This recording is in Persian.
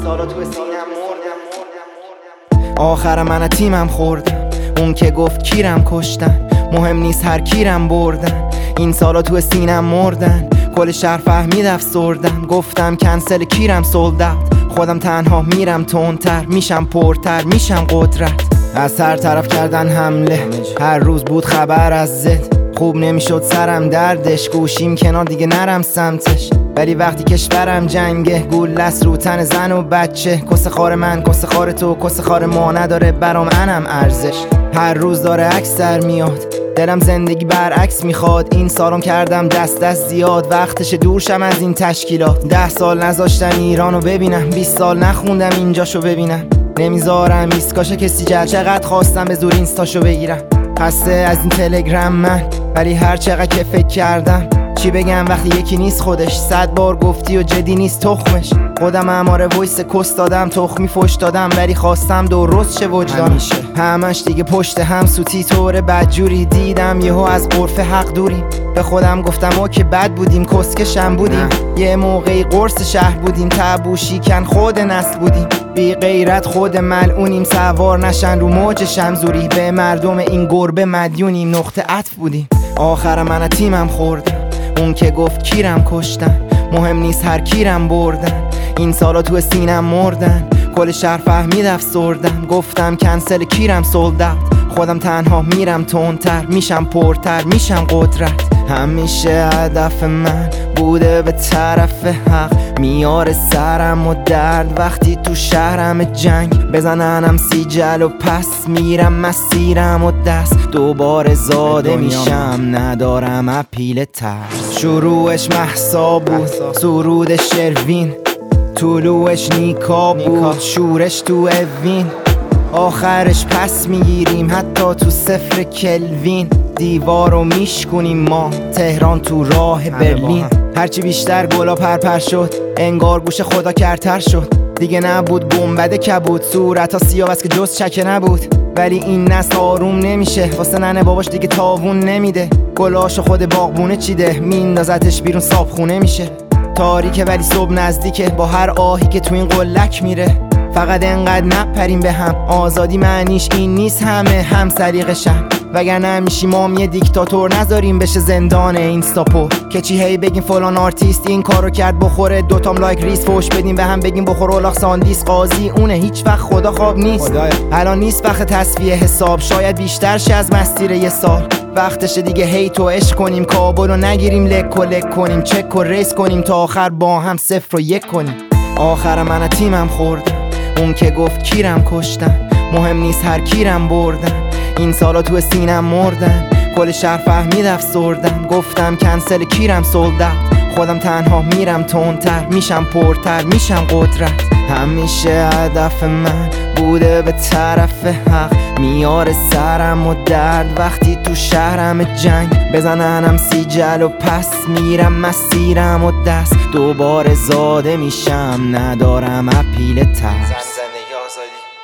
سالا تو سینم مردم. آخر من تیمم خوردم، اون که گفت کیرم کشتن، مهم نیست هر کیرم بردن. این سالا تو سینم مردن، کل شهر فهمید افسردم. گفتم کنسل کیرم سولد، خودم تنها میرم تندتر، میشم پرتر، میشم قدرت. از هر طرف کردن حمله، هر روز بود خبر از زد. خوب نمیشد سرم دردش، گوشیم کنار دیگه نرم سمتش. ولی وقتی کشورم جنگه، گولست رو تن زن و بچه. کس خار من، کس خار تو، کس خار ما نداره برام انم ارزش. هر روز داره عکس در میاد، دلم زندگی برعکس میخواد. این سالم کردم دست زیاد، وقتش دورشم از این تشکیلات. 10 سال نذاشتم ایرانو ببینم، 20 سال نخوندم اینجاشو ببینم. نمیذارم ایسکاش کسی جل، چقدر خواستم به زور اینستاشو بگیرم. خسته از این تلگرام من، ولی هر چقدر که فکر کردم چی بگم وقتی یکی نیست خودش. 100 بار گفتی و جدی نیست تخمش. خودم اماره وایس کس دادم، تخمی فش دادم، ولی خواستم درست شه وجدان. همش دیگه پشت هم سوتی طور بدجوری دیدم. یهو از عرف حق دوریم، به خودم گفتم ما که بد بودیم، کسکشم بودیم. یه موقعی قرص شهر بودیم، تبو شیکن خود نسل بودیم. بی غیرت خود ملعونیم، سوار نشن رو موج شمزوری. به مردم این گربه مدیونیم، نقطه عطف بودیم. آخر من تیمم خوردم، اون که گفت کیرم کشتن، مهم نیست هر کیرم بردن. این سالا تو سینم مردن، کل شهر فهمید افسردم. گفتم کنسل کیرم سولد، خودم تنها میرم تندتر، میشم پرتر، میشم قدرت. همیشه هدف من بوده به طرف حق، میاره سرم و درد وقتی تو شهرم جنگ. بزننم سیجل و پس میرم مسیرم و دست دوباره زاده میشم، ندارم اپیل ترس. شروعش مهسا بود، سرودش شروین، طلوعش نیکا بود، شورش تو اوین. آخرش پس میگیریم حتی تو 0 کلوین. دیوارو میشکنیم ما، تهران تو راه برلین. هرچی بیشتر گلا پرپر شد، انگار گوش خدا کرتر شد. دیگه نبود گنبد کبود، صورتا سیاه که جز چکه نبود. ولی این نسل آروم نمیشه، واسه ننه باباش دیگه تاوون نمیده. گلاشو خود باغبونه چیده، میندازتش بیرون صابخونه میشه. تاریکه ولی صبح نزدیکه، با هر آهی که تو این قلک میره. فقط انقدر نپریم به هم، آزادی معنیش این نیست همه هم سریقشم. وگرنه میشیم ما یه دیکتاتور، نذاریم بشه زندان اینستاپو. که چی هی بگیم فلان آرتیست این کارو کرد بخوره، دوتام لایک ریس فوش بدیم به هم بگیم بخور اولاق ساندیس. قاضی اونه هیچ وقت خدا خواب نیست. الان نیست وقت تصفیه حساب، شاید بیشتر شه از مسیر یه سال. وقتش دیگه هیت و عشق کنیم، کابلو نگیریم لک و لک کنیم. چک و ریس کنیم تا آخر با هم 0 و 1 کنیم. آخر من تیمم خوردم، اون که گفت کیرم کشتن، مهم نیست هر کیرم بردن. این سالا تو سینم مردن، کل شهر فهمید افسردم. گفتم کنسل کیرم سولد، خودم تنها میرم تندتر، میشم پرتر، میشم قدرت. همیشه هدف من بوده به طرف حق، میاره سرم و درد وقتی تو شهرم جنگ. بزننم سیجل و پس میرم مسیرم و دست دوباره زاده میشم، ندارم اپیل ترس. زندگی آزادی